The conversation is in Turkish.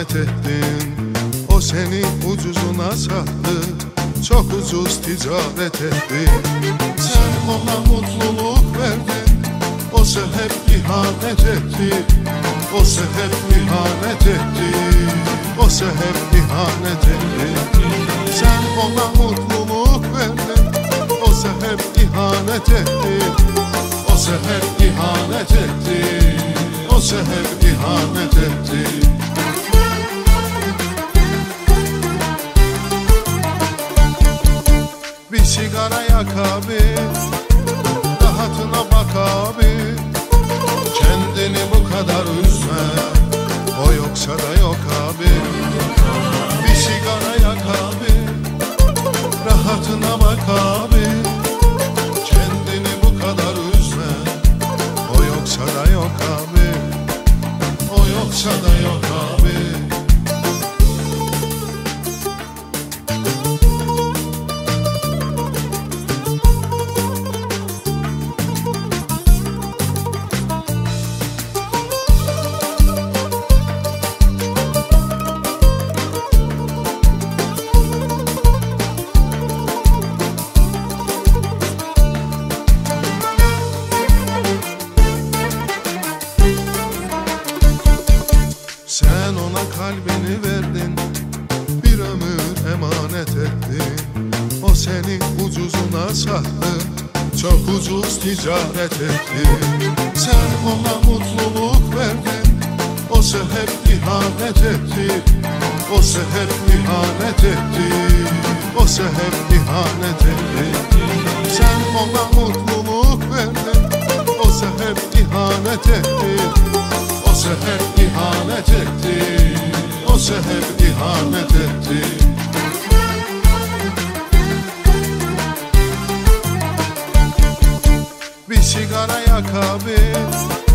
ihanet ettin. O seni ucuzuna sattı, çok ucuz ticaret etti. Sen ona mutluluk verdin, o hep ihanet etti. O hep ihanet etti, o hep ihanet etti. Sen ona mutluluk verdin, o hep ihanet etti. O hep ihanet etti, o hep ihanet etti. Bir sigara yak abi, rahatına bak abi. Kendini bu kadar üzme, o yoksa da yok abi. Bir sigara yak abi, rahatına bak abi. Kendini bu kadar üzme, o yoksa da yok abi. O yoksa da yok abi. Sen ona kalbini verdin, bir ömür emanet ettin. O seni ucuzuna sattı, çok ucuz ticaret etti. Sen ona mutluluk verdin, o hep ihanet etti. O hep ihanet etti, o hep ihanet etti. Sen ona mutluluk verdin, o hep ihanet etti. O hep ihanet etti, o hep ihanet etti. Bir sigara yak abi,